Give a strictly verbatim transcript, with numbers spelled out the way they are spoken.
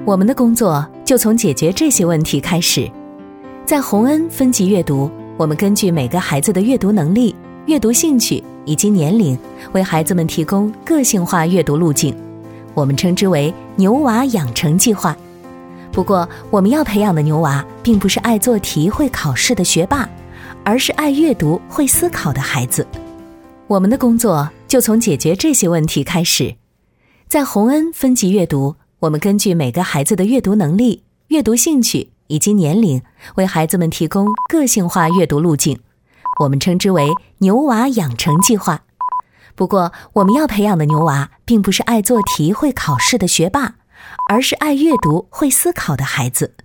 我们的工作就从解决这些问题开始。在洪恩分级阅读，我们根据每个孩子的阅读能力、阅读兴趣以及年龄，为孩子们提供个性化阅读路径，我们称之为牛娃养成计划。不过，我们要培养的牛娃并不是爱做题、会考试的学霸，而是爱阅读、会思考的孩子。我们的工作就从解决这些问题开始。在洪恩分级阅读，我们根据每个孩子的阅读能力、阅读兴趣以及年龄，为孩子们提供个性化阅读路径，我们称之为牛娃养成计划。不过，我们要培养的牛娃并不是爱做题、会考试的学霸，而是爱阅读、会思考的孩子。